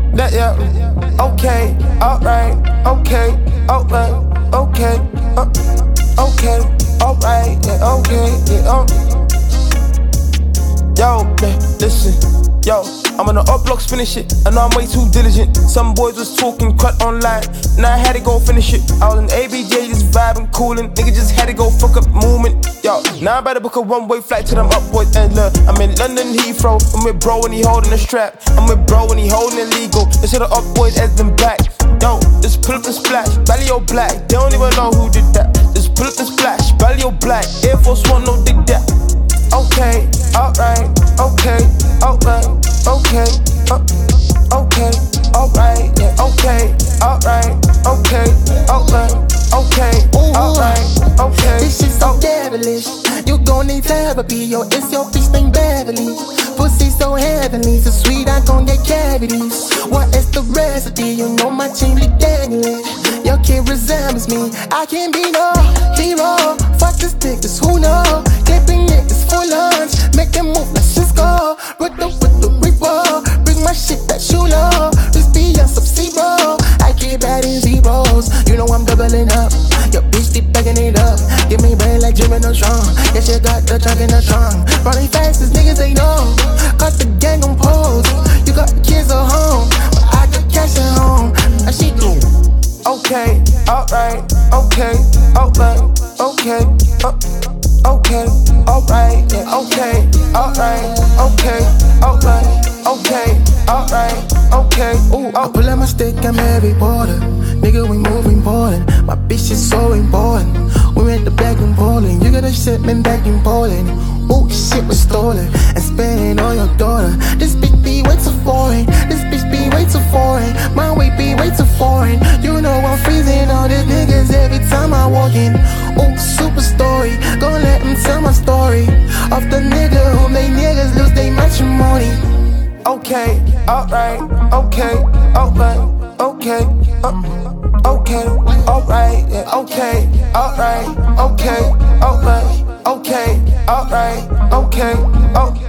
That yeah. Okay, alright, okay, alright, okay, okay, alright, yeah, okay, yeah, Yo, man, listen, yo, I'm on the up blocks, finish it. I know I'm way too diligent. Some boys was talking crap online, now I had to go finish it. I was in ABJ just vibing, coolin', nigga just had to go fuck up movement. Yo, now I better book a one-way flight to them up boys. And look, I'm in London Heathrow, I'm with bro and he holding the strap. I'm with bro and he holding it legal. Instead of up boys as them back. Yo, just pull up and splash, Balio black. They don't even know who did that. Just pull up and splash, Balio black. Air Force One, no dig that. Okay, alright, okay, alright, okay, okay, alright, yeah, okay, alright, okay, alright, okay, alright, okay. This shit so devilish. You gon' need therapy, yo, it's your bitch named Beverly. Pussy so heavenly, so sweet I gon' get cavities. What is the recipe? You know my chain be dangling. Your kid resembles me, I can't be no hero. Fuck this dick, this who know. Clipping niggas full lunch, make them move like Cisco. With the repo, bring my shit that you love. This be on Sub-Zero, I keep adding zeros. You know I'm doubling up, your bitch keep backing it up. Give me brain like Jimmy no strong. Yeah, she got the trunk in the trunk. Running fast as niggas they know. Got the gang on pose. You got the kids at home, but I got cash at home. Now she do. Okay, alright, okay, alright, okay, okay, alright, yeah, okay, alright, okay, alright, okay, alright, okay. Ooh, I pull out my stick, I'm heavy border. Nigga, we moving ballin'. My bitch is so important. We went to back in Poland. You got a shipment back in Poland. Ooh, shit was stolen and spending on your daughter. This bitch be way too foreign. This bitch be way too foreign. My weight be way too foreign. You know I'm freezing all these niggas every time I walk in. Ooh, super story. Gon' let them tell my story of the nigga who made niggas lose their matrimony. Okay, alright, okay, alright, okay, okay, alright, yeah, okay, alright, okay, alright, okay, alright, okay,